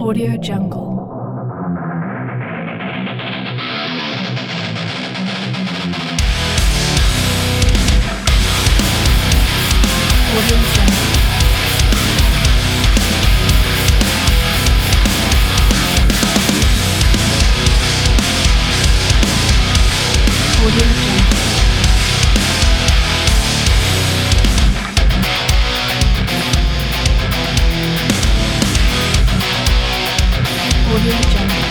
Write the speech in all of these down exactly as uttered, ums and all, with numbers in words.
Audio Jungle. Audio Jungle. Audio Jungle. Audio Jungle.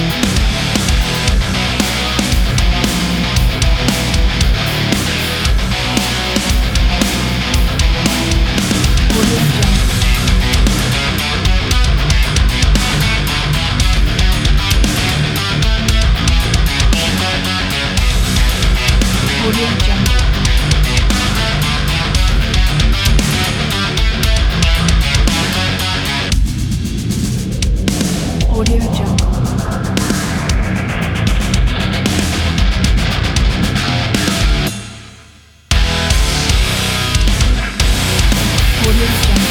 Audio Jungle. Audio Jungle. Audio Jungle. Audio Jungle.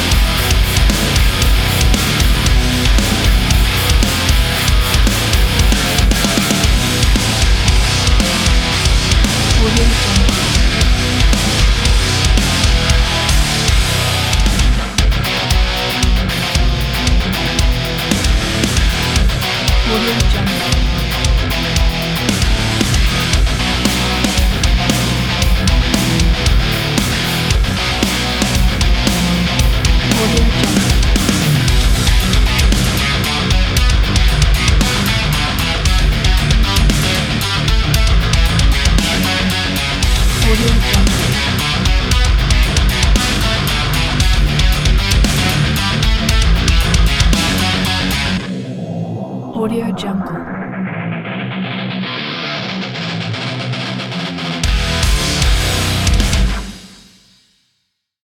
Audio Jungle. Audio Jungle. Audio Jungle. Audio Jungle. Audio Jungle.